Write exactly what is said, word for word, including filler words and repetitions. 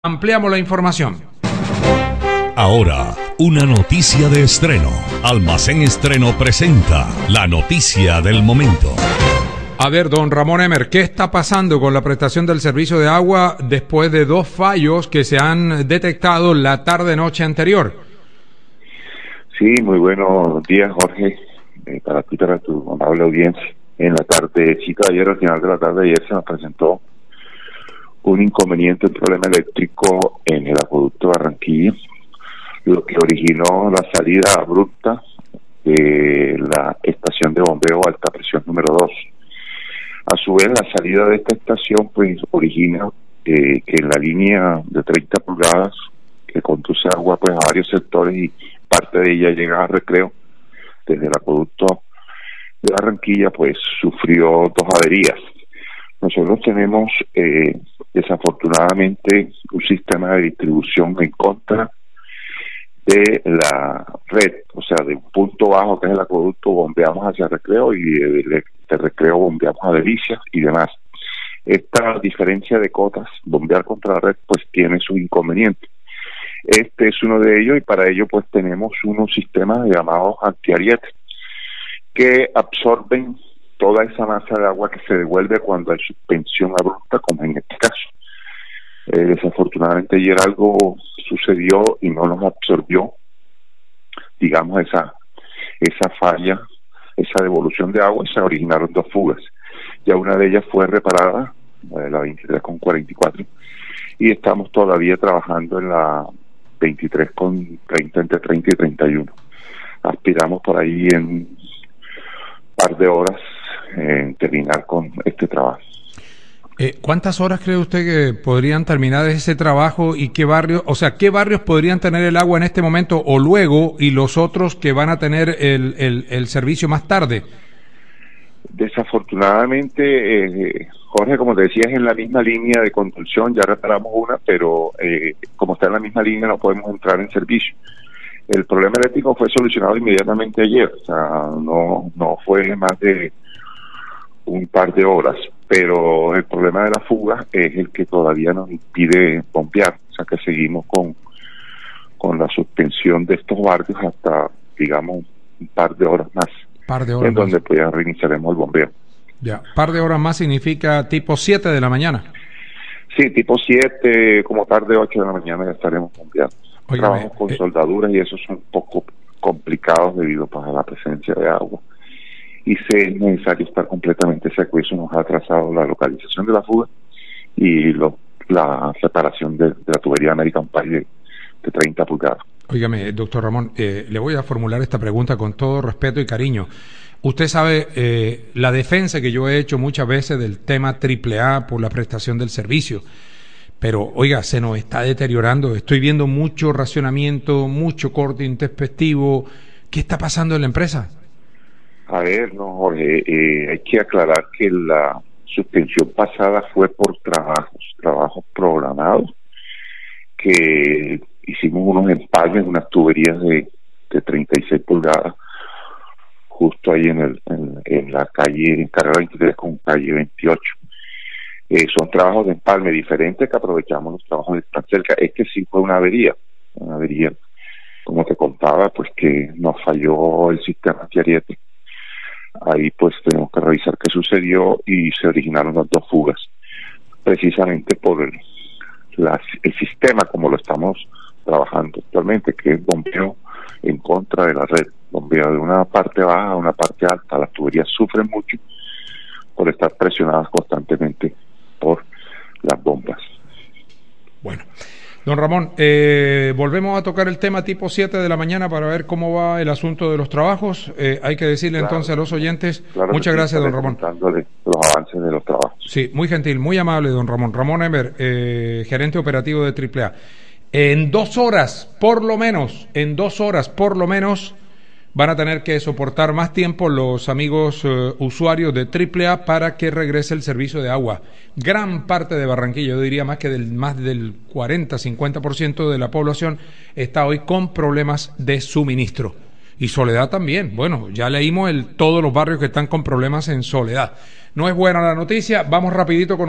Ampliamos la información. Ahora, una noticia de estreno. Almacén Estreno presenta la noticia del momento. A ver, don Ramón Emer, ¿qué está pasando con la prestación del servicio de agua después de dos fallos que se han detectado la tarde-noche anterior? Sí, muy buenos días, Jorge, eh, para ti, para tu amable audiencia. En la tardecita de ayer, al final de la tarde de ayer, se nos presentó un inconveniente, un problema eléctrico en el acueducto de Barranquilla, lo que originó la salida abrupta de la estación de bombeo alta presión número dos. A su vez, la salida de esta estación pues origina eh, que en la línea de treinta pulgadas que conduce agua pues a varios sectores y parte de ella llega a Recreo, desde el acueducto de Barranquilla pues sufrió dos averías. Nosotros tenemos eh, desafortunadamente un sistema de distribución en contra de la red, o sea, de un punto bajo que es el acueducto bombeamos hacia Recreo y de, de, de Recreo bombeamos a Delicias y demás. Esta diferencia de cotas, bombear contra la red, pues tiene sus inconvenientes. Este es uno de ellos y para ello pues tenemos unos sistemas llamados antiarietes que absorben toda esa masa de agua que se devuelve cuando hay suspensión abrupta, como en este caso. Eh, desafortunadamente ayer algo sucedió y no nos absorbió, digamos, esa esa falla, esa devolución de agua, y se originaron dos fugas. Ya una de ellas fue reparada, eh, la veintitrés con cuarenta y cuatro, y estamos todavía trabajando en la veintitrés con treinta, entre treinta y treinta y uno. Aspiramos por ahí en un par de horas en terminar con este trabajo. Eh, ¿Cuántas horas cree usted que podrían terminar ese trabajo y qué barrios, o sea, qué barrios podrían tener el agua en este momento o luego y los otros que van a tener el, el, el servicio más tarde? Desafortunadamente, eh, Jorge, como te decía, es en la misma línea de conducción, ya reparamos una, pero eh, como está en la misma línea no podemos entrar en servicio. El problema eléctrico fue solucionado inmediatamente ayer, o sea, no, no fue más de un par de horas, pero el problema de la fuga es el que todavía nos impide bombear, o sea que seguimos con, con la suspensión de estos barrios hasta, digamos, un par de horas más, par de horas en donde más. pues ya reiniciaremos el bombeo. Ya, par de horas más significa tipo siete de la mañana. Sí, tipo siete, como tarde ocho de la mañana ya estaremos bombeando. Óigame, Trabajamos con eh, soldaduras y esos son un poco complicados debido pues, a la presencia de agua. Y se es necesario estar completamente seco, y eso nos ha atrasado la localización de la fuga y lo, la separación de, de la tubería American Pipe de, de treinta pulgadas. Óigame, doctor Ramón, eh, le voy a formular esta pregunta con todo respeto y cariño. Usted sabe eh, la defensa que yo he hecho muchas veces del tema triple A por la prestación del servicio, pero oiga, se nos está deteriorando, estoy viendo mucho racionamiento, mucho corte intempestivo. ¿Qué está pasando en la empresa? A ver, no, Jorge, eh, hay que aclarar que la suspensión pasada fue por trabajos, trabajos programados, que hicimos unos empalmes, unas tuberías de, de treinta y seis pulgadas, justo ahí en, el, en, en la calle, en carrera veintitrés con calle veintiocho. Eh, son trabajos de empalme diferentes que aprovechamos los trabajos que están cerca. Este sí fue una avería, una avería, como te contaba, pues que nos falló el sistema antiariete. Ahí pues tenemos que revisar qué sucedió y se originaron las dos fugas, precisamente por el, la, el sistema como lo estamos trabajando actualmente, que es bombeo en contra de la red, bombeo de una parte baja a una parte alta. Las tuberías sufren mucho por estar presionadas constantemente por las bombas. Bueno, don Ramón, eh, volvemos a tocar el tema tipo siete de la mañana para ver cómo va el asunto de los trabajos. Eh, hay que decirle claro, entonces a los oyentes, claro muchas gracias, don Ramón. Los avances de los trabajos. Sí, muy gentil, muy amable, don Ramón. Ramón Emer, eh, gerente operativo de triple A. En dos horas, por lo menos, en dos horas, por lo menos, van a tener que soportar más tiempo los amigos uh, usuarios de triple A para que regrese el servicio de agua. Gran parte de Barranquilla, yo diría más que del más del cuarenta, cincuenta por ciento de la población está hoy con problemas de suministro. Y Soledad también. Bueno, ya leímos el, todos los barrios que están con problemas en Soledad. No es buena la noticia, vamos rapidito con